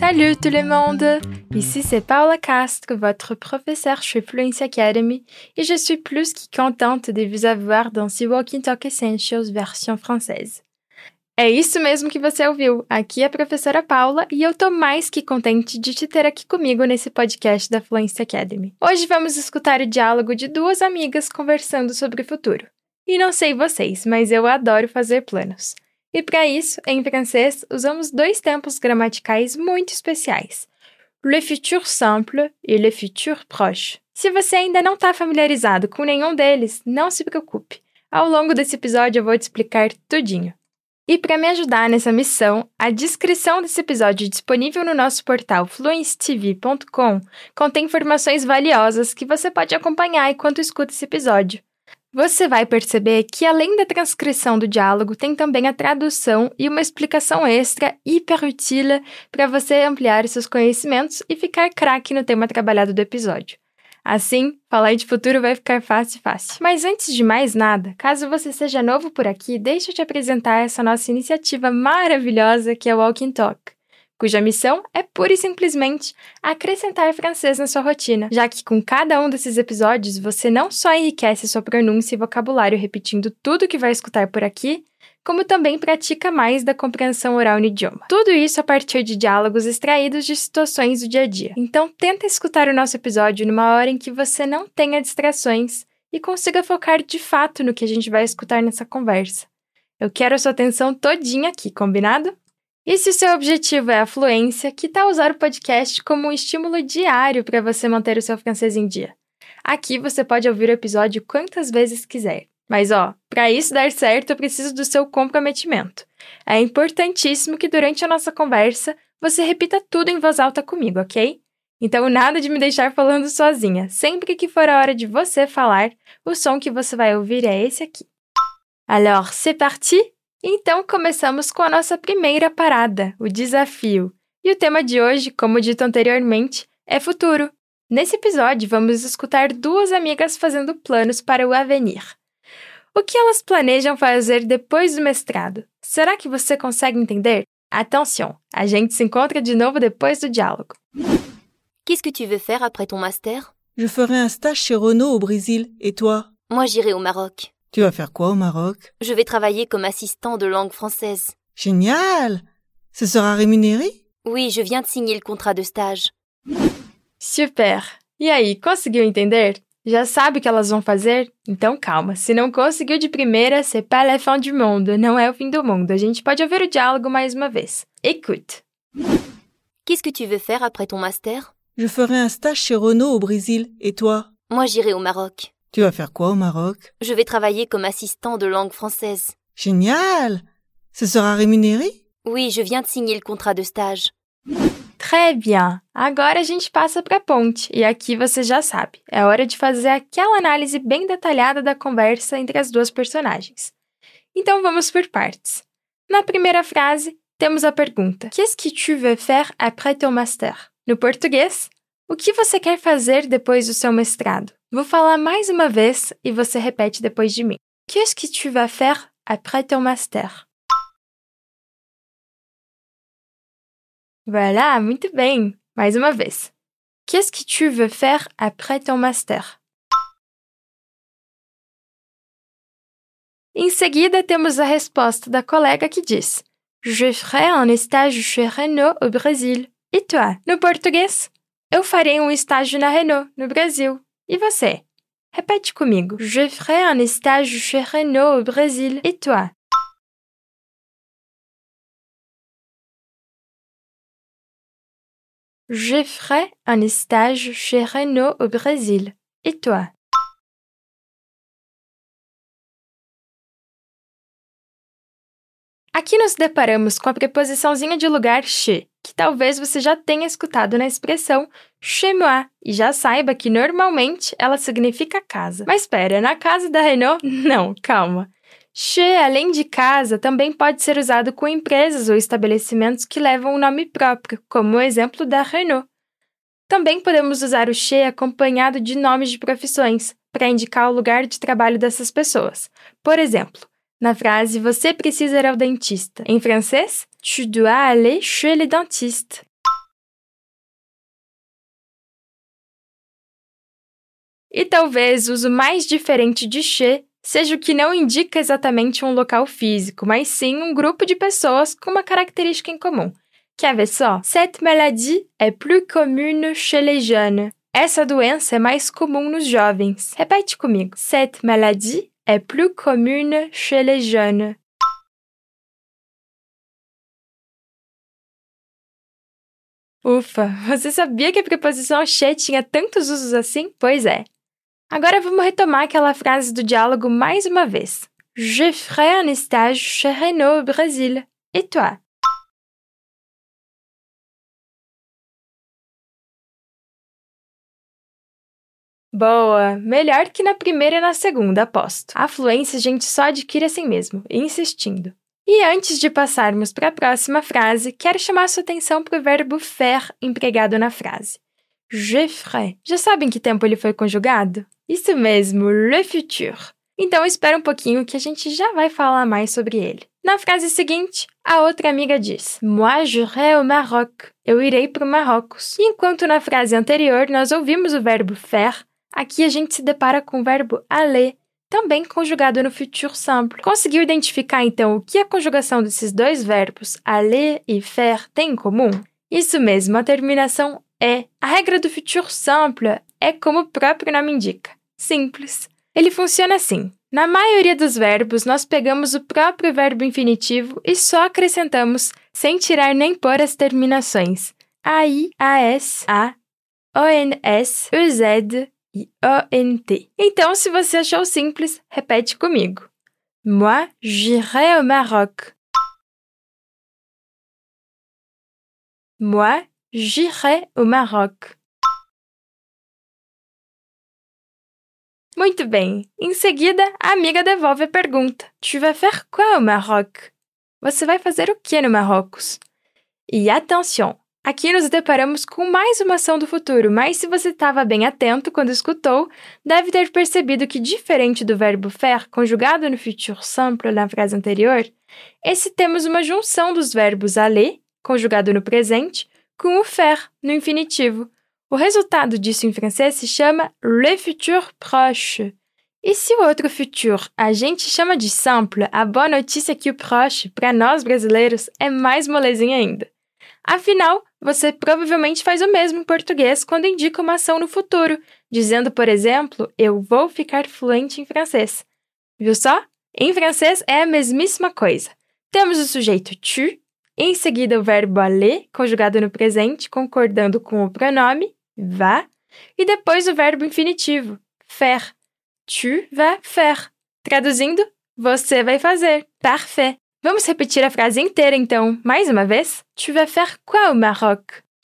Salut tout le monde! Ici c'est Paula Castro, votre professeure chez Fluency Academy, et je suis plus que contente de vous avoir dans ce Walking Talk Essentials versão française. É isso mesmo que você ouviu. Aqui é a professora Paula e eu tô mais que contente de te ter aqui comigo nesse podcast da Fluency Academy. Hoje vamos escutar o diálogo de duas amigas conversando sobre o futuro. E não sei vocês, mas eu adoro fazer planos. E para isso, em francês, usamos dois tempos gramaticais muito especiais: le futur simple e le futur proche. Se você ainda não está familiarizado com nenhum deles, não se preocupe. Ao longo desse episódio eu vou te explicar tudinho. E para me ajudar nessa missão, a descrição desse episódio disponível no nosso portal fluencytv.com contém informações valiosas que você pode acompanhar enquanto escuta esse episódio. Você vai perceber que, além da transcrição do diálogo, tem também a tradução e uma explicação extra hiper útil para você ampliar seus conhecimentos e ficar craque no tema trabalhado do episódio. Assim, falar de futuro vai ficar fácil. Mas antes de mais nada, caso você seja novo por aqui, deixa eu te apresentar essa nossa iniciativa maravilhosa que é o Walking Talk, cuja missão é pura e simplesmente acrescentar francês na sua rotina, já que com cada um desses episódios você não só enriquece sua pronúncia e vocabulário repetindo tudo que vai escutar por aqui, como também pratica mais da compreensão oral no idioma. Tudo isso a partir de diálogos extraídos de situações do dia a dia. Então tenta escutar o nosso episódio numa hora em que você não tenha distrações e consiga focar de fato no que a gente vai escutar nessa conversa. Eu quero a sua atenção todinha aqui, combinado? E se o seu objetivo é a fluência, que tal usar o podcast como um estímulo diário para você manter o seu francês em dia? Aqui você pode ouvir o episódio quantas vezes quiser. Mas para isso dar certo, eu preciso do seu comprometimento. É importantíssimo que durante a nossa conversa você repita tudo em voz alta comigo, ok? Então nada de me deixar falando sozinha. Sempre que for a hora de você falar, o som que você vai ouvir é esse aqui. Alors, c'est parti? Então começamos com a nossa primeira parada, o desafio. E o tema de hoje, como dito anteriormente, é futuro. Nesse episódio, vamos escutar duas amigas fazendo planos para o avenir. O que elas planejam fazer depois do mestrado? Será que você consegue entender? Attention, a gente se encontra de novo depois do diálogo. Qu'est-ce que tu veux faire après ton master? Je ferai un stage chez Renault au Brésil. Et toi? Moi, j'irai au Maroc. Tu vas faire quoi au Maroc? Je vais travailler comme assistant de langue française. Génial! Ce sera rémunéré? Oui, je viens de signer le contrat de stage. Super! E aí, conseguiu entender? Já sabe o que elas vão fazer? Então calma, se não conseguiu de primeira, c'est pas la fin du monde, não é o fim do mundo. A gente pode ouvir o diálogo mais uma vez. Écoute. Qu'est-ce que tu veux faire après ton master? Je ferai un stage chez Renault au Brésil. Et toi? Moi, j'irai au Maroc. Tu vas faire quoi au Maroc? Je vais travailler comme assistant de langue française. Génial! Ce sera rémunéré? Oui, je viens de signer le contrat de stage. Très bien! Agora a gente passa para a ponte, e aqui você já sabe, é hora de fazer aquela análise bem detalhada da conversa entre as duas personagens. Então vamos por partes. Na primeira frase, temos a pergunta: Qu'est-ce que tu veux faire après ton master? No português, o que você quer fazer depois do seu mestrado? Vou falar mais uma vez e você repete depois de mim. Qu'est-ce que tu vas faire après ton master? Voilà, muito bem. Mais uma vez. Qu'est-ce que tu veux faire après ton master? Em seguida, temos a resposta da colega que diz: Je ferai un stage chez Renault au Brésil. E toi? No português, eu farei um estágio na Renault, no Brasil. E você? Repete comigo. Je ferai un stage chez Renault au Brésil. Et toi? Je ferai un stage chez Renault au Brésil. Et toi? Aqui nos deparamos com a preposiçãozinha de lugar chez, que talvez você já tenha escutado na expressão chez moi, e já saiba que normalmente ela significa casa. Mas espera, na casa da Renault? Não, calma. Chez, além de casa, também pode ser usado com empresas ou estabelecimentos que levam um nome próprio, como o exemplo da Renault. Também podemos usar o chez acompanhado de nomes de profissões, para indicar o lugar de trabalho dessas pessoas. Por exemplo, na frase você precisa ir ao dentista. Em francês, tu dois aller chez le dentiste. E talvez o uso mais diferente de chez seja o que não indica exatamente um local físico, mas sim um grupo de pessoas com uma característica em comum. Quer ver só? Cette maladie est plus commune chez les jeunes. Essa doença é mais comum nos jovens. Repete comigo. Cette maladie est plus commune chez les jeunes. Ufa, você sabia que a preposição chez tinha tantos usos assim? Pois é. Agora vamos retomar aquela frase do diálogo mais uma vez. Je ferai un stage chez Renault au Brésil. Et toi? Boa! Melhor que na primeira e na segunda, aposto. A fluência a gente só adquire assim mesmo, insistindo. E antes de passarmos para a próxima frase, quero chamar sua atenção para o verbo faire empregado na frase. Je ferai. Já sabem que tempo ele foi conjugado? Isso mesmo, le futur. Então espera um pouquinho que a gente já vai falar mais sobre ele. Na frase seguinte, a outra amiga diz Moi j'irai au Maroc. Eu irei para o Marrocos. E enquanto na frase anterior nós ouvimos o verbo faire, aqui a gente se depara com o verbo aller, também conjugado no futur simple. Conseguiu identificar, então, o que a conjugação desses dois verbos, aller e faire, tem em comum? Isso mesmo, a terminação é. A regra do futur simple é como o próprio nome indica, simples. Ele funciona assim. Na maioria dos verbos, nós pegamos o próprio verbo infinitivo e só acrescentamos, sem tirar nem pôr as terminações AI, AS, A, ONS, EZ e ONT. Então, se você achou simples, repete comigo. Moi, j'irai au Maroc. Moi, j'irai au Maroc. Muito bem. Em seguida, a amiga devolve a pergunta. Tu vas faire quoi au Maroc? Você vai fazer o que no Marrocos? E atenção! Aqui nos deparamos com mais uma ação do futuro, mas se você estava bem atento quando escutou, deve ter percebido que, diferente do verbo faire, conjugado no futur simple na frase anterior, esse temos uma junção dos verbos aller, conjugado no presente, com o faire, no infinitivo. O resultado disso em francês se chama le futur proche. E se o outro futur a gente chama de simple, a boa notícia é que o proche, para nós brasileiros, é mais molezinha ainda. Afinal, você provavelmente faz o mesmo em português quando indica uma ação no futuro, dizendo, por exemplo, eu vou ficar fluente em francês. Viu só? Em francês é a mesmíssima coisa. Temos o sujeito tu, em seguida o verbo aller, conjugado no presente, concordando com o pronome va, e depois o verbo infinitivo, faire. Tu vas faire. Traduzindo, você vai fazer. Parfait. Vamos repetir a frase inteira, então, mais uma vez? Tu vas faire quoi au Maroc?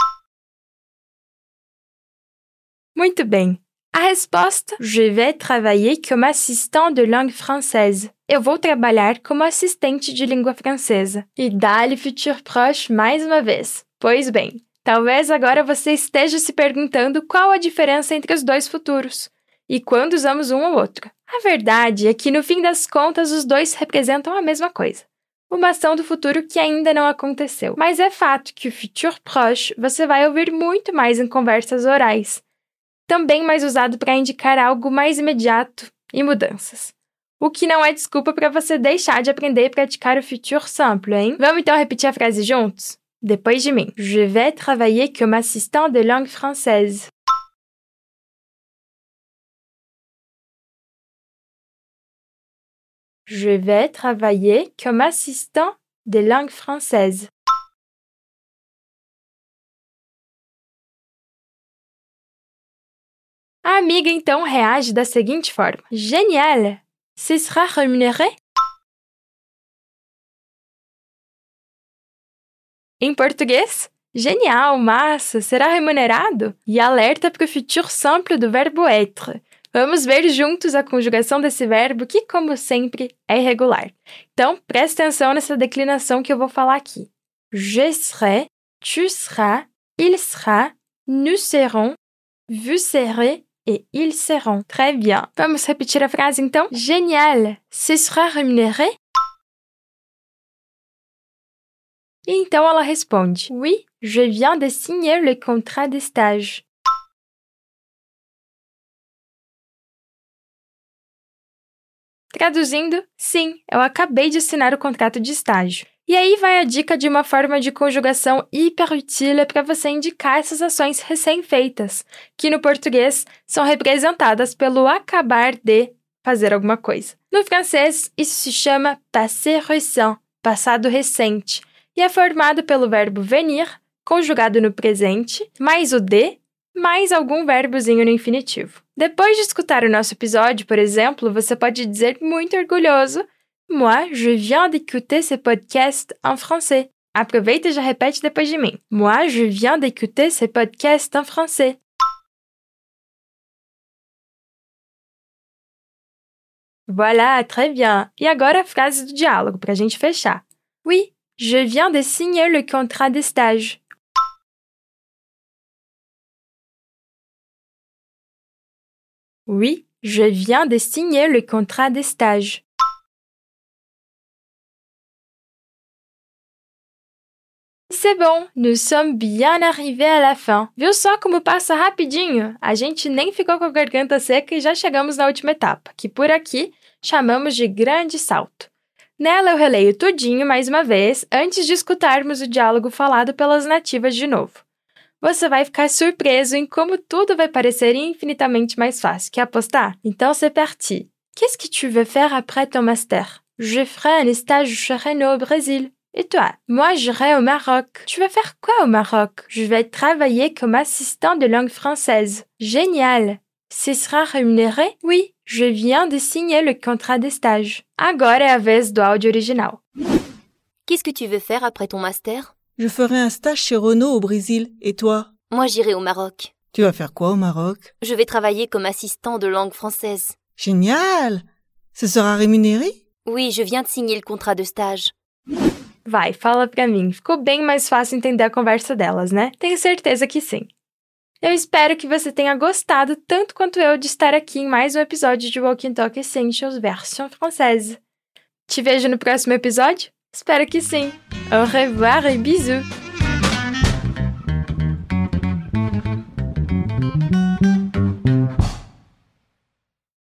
Muito bem. A resposta, je vais travailler comme assistant de langue française. Eu vou trabalhar como assistente de língua francesa. E dá-lhe futur proche mais uma vez. Pois bem, talvez agora você esteja se perguntando qual a diferença entre os dois futuros e quando usamos um ou outro. A verdade é que, no fim das contas, os dois representam a mesma coisa. Uma ação do futuro que ainda não aconteceu. Mas é fato que o futur proche você vai ouvir muito mais em conversas orais. Também mais usado para indicar algo mais imediato e mudanças. O que não é desculpa para você deixar de aprender e praticar o futur simple, hein? Vamos então repetir a frase juntos? Depois de mim. Je vais travailler comme assistant de langue française. Je vais travailler comme assistant de langue française. A amiga então reage da seguinte forma. Génial! Ce sera rémunéré? Em português, genial, massa, será remunerado? E alerta para o futur simple do verbo être. Vamos ver juntos a conjugação desse verbo que, como sempre, é irregular. Então, presta atenção nessa declinação que eu vou falar aqui. Je serai, tu seras, il sera, nous serons, vous serez et ils seront. Très bien. Vamos repetir a frase então? Génial! Ce sera rémunéré? E então ela responde, Oui, je viens de signer le contrat de stage. Traduzindo, sim, eu acabei de assinar o contrato de estágio. E aí vai a dica de uma forma de conjugação hiper útil para você indicar essas ações recém-feitas, que no português são representadas pelo acabar de fazer alguma coisa. No francês, isso se chama passé récent, passado recente, e é formado pelo verbo venir, conjugado no presente, mais o de, mais algum verbozinho no infinitivo. Depois de escutar o nosso episódio, por exemplo, você pode dizer muito orgulhoso: Moi, je viens d'écouter ce podcast en français. Aproveita e já repete depois de mim. Moi, je viens d'écouter ce podcast en français. Voilà, très bien. E agora a frase do diálogo, para a gente fechar. Oui, je viens de signer le contrat de stage. Oui, je viens de signer le contrat de stage. C'est bon, nous sommes bien arrivés à la fin. Viu só como passa rapidinho? A gente nem ficou com a garganta seca e já chegamos na última etapa, que por aqui chamamos de grande salto. Nela eu releio tudinho mais uma vez, antes de escutarmos o diálogo falado pelas nativas de novo. Você vai ficar surpreso em como tudo vai parecer infinitamente mais fácil. Quer apostar? Então c'est parti. Qu'est-ce que tu veux faire après ton master? Je ferai un stage chez Renault au Brésil. Et toi? Moi, j'irai au Maroc. Tu vas faire quoi au Maroc? Je vais travailler comme assistant de langue française. Génial! Ce sera rémunéré? Oui, je viens de signer le contrat de stage. Agora é a vez do áudio original. Qu'est-ce que tu veux faire après ton master? Je ferai un stage chez Renault au Brésil. Et toi? Moi, j'irai au Maroc. Tu vas faire quoi au Maroc? Je vais travailler comme assistant de langue française. Génial! Ce sera rémunéré? Oui, je viens de signer le contrat de stage. Vai, fala pra mim. Ficou bem mais fácil entender a conversa delas, né? Tenho certeza que sim. Eu espero que você tenha gostado tanto quanto eu de estar aqui em mais um episódio de Walking Talk Essentials version française. Te vejo no próximo episódio? Espero que sim. Au revoir et bisous!